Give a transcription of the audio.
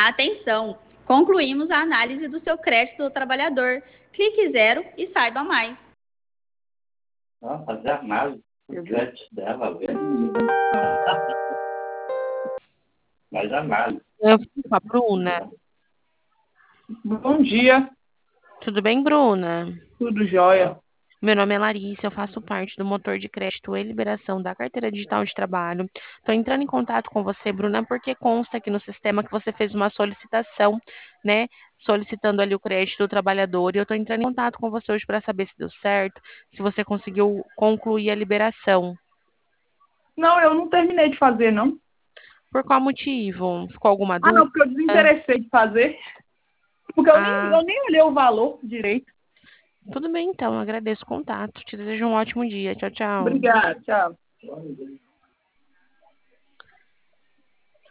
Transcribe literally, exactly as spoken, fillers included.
Atenção! Concluímos a análise do seu crédito do trabalhador. Clique zero e saiba mais. Ah, fazer análise do crédito dela, velho. Mas análise. Eu fico com a Bruna. Bom dia, Tudo bem, Bruna? tudo jóia. Meu nome é Larissa, eu faço parte do motor de crédito e liberação da carteira digital de trabalho. Estou entrando em contato com você, Bruna, porque consta aqui no sistema que você fez uma solicitação, né? Solicitando ali o crédito do trabalhador. E eu estou entrando em contato com você hoje para saber se deu certo, se você conseguiu concluir a liberação. Não, eu não terminei de fazer, não. Por qual motivo? Ficou alguma Ah, dúvida? não, porque eu desinteressei de fazer. Porque eu, Ah. nem, eu nem olhei o valor direito. Tudo bem, então. Agradeço o contato. Te desejo um ótimo dia. Tchau, tchau. Obrigada, tchau.